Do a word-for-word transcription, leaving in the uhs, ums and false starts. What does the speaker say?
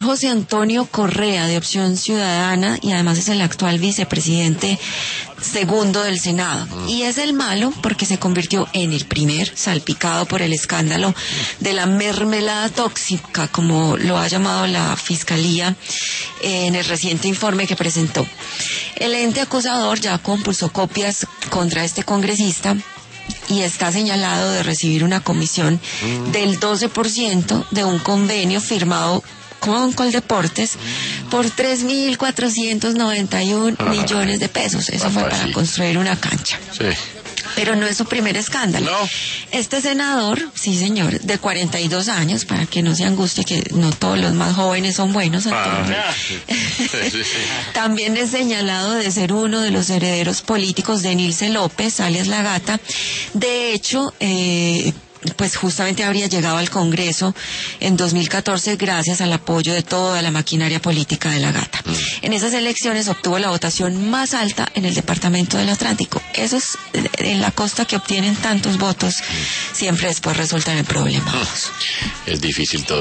José Antonio Correa, de Opción Ciudadana, y además es el actual vicepresidente segundo del Senado. Y es el malo porque se convirtió en el primer salpicado por el escándalo de la mermelada tóxica, como lo ha llamado la Fiscalía en el reciente informe que presentó. El ente acusador ya compulsó copias contra este congresista y está señalado de recibir una comisión del doce por ciento de un convenio firmado con Coldeportes por tres mil cuatrocientos noventa y uno ah, millones de pesos. Eso fue para sí. construir una cancha. Sí. Pero no es su primer escándalo. No. Este senador, sí señor, de cuarenta y dos años, para que no se angustie que no todos los más jóvenes son buenos, ah, sí. Sí, sí, sí. También es señalado de ser uno de los herederos políticos de Nilce López, alias La Gata. De hecho, eh, pues justamente habría llegado al Congreso en dos mil catorce gracias al apoyo de toda la maquinaria política de La Gata. Mm. En esas elecciones obtuvo la votación más alta en el departamento del Atlántico. Esos en la costa que obtienen tantos votos siempre después resultan en problemas. Es difícil todo.